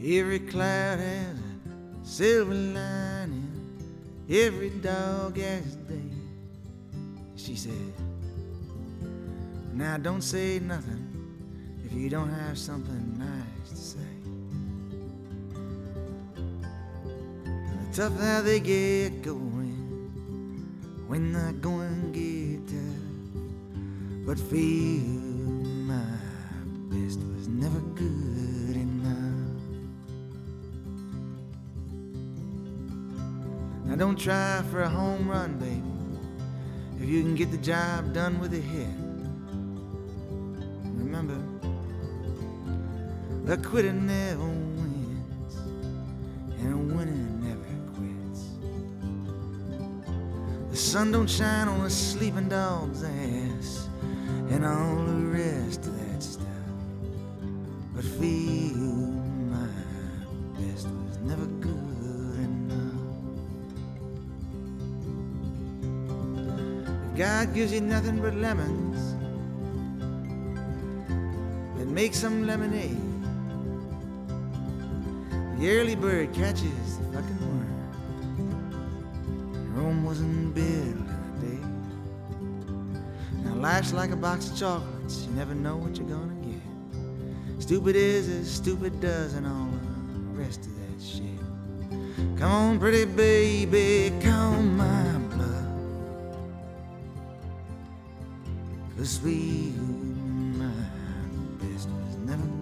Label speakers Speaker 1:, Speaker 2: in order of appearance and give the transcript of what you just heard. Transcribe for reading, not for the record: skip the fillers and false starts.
Speaker 1: Every cloud has a silver lining, every dog has a day. She said, now don't say nothing if you don't have something nice to say. It's tough how they get going when the going get tough, but feel my best was never good enough. Now don't try for a home run, baby, if you can get the job done with a hit. Remember, a quitter never wins, and a winner never quits. The sun don't shine on a sleeping dog's ass, and all the rest of that stuff, but feel my best was never good enough. If God gives you nothing but lemons, then make some lemonade. The early bird catches the fucking worm. Rome wasn't built in a day. Now life's like a box of chocolates, you never know what you're gonna get. Stupid is as stupid does, and all the rest of that shit. Come on, pretty baby, calm my bluff, 'cause we, my best was never